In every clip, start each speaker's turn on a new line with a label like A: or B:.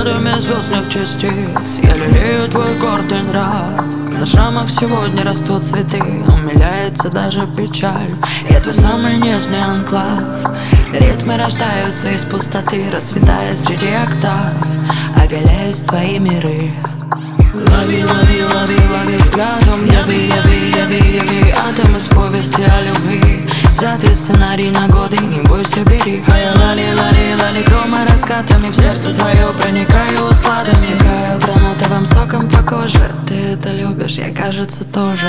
A: мириадами звездных частиц я лелею твой гордый нрав. На шрамах сегодня растут цветы, умиляется даже печаль. Я твой самый нежный анклав. Ритмы рождаются из пустоты, расцветая среди октав. Оголяюсь в твои миры. Лови, лови, лови, лови взглядом. Яви, яви, яви, яви атом из повести о любви. Взятый сценарий на годы, не бойся, бери. Лали, лали, лали, грома раскатами. В сердце твое проникаю усладами. Стекаю гранатовым соком по коже. Ты это любишь, я, кажется, тоже.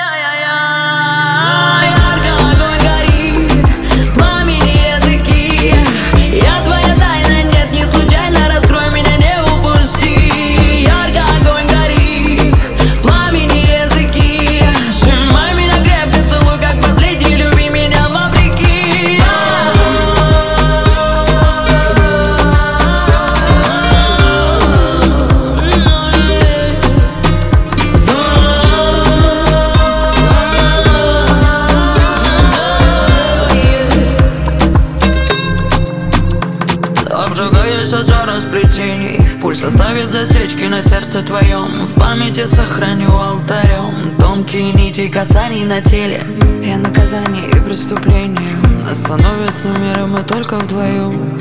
A: Обжигаюсь от жара сплетений. Пульс оставит засечки на сердце твоем. В памяти сохраню алтарем тонкие нити касаний на теле. Я наказание и преступление. Остановится мир, и мы только вдвоем.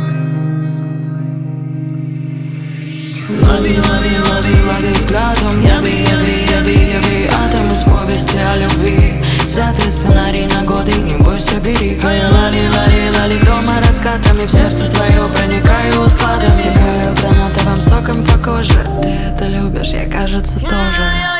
A: Лови, лови, лови, лови взглядом. Яви, яви, яви, яви атом из повести о любви. Взятый сценарий на годы, не бойся, бери. Лали, лали, лали, грома раскатами. В сердце твое проникаю усладами. Стекаю гранатовым соком по коже. Ты это любишь, я, кажется, тоже.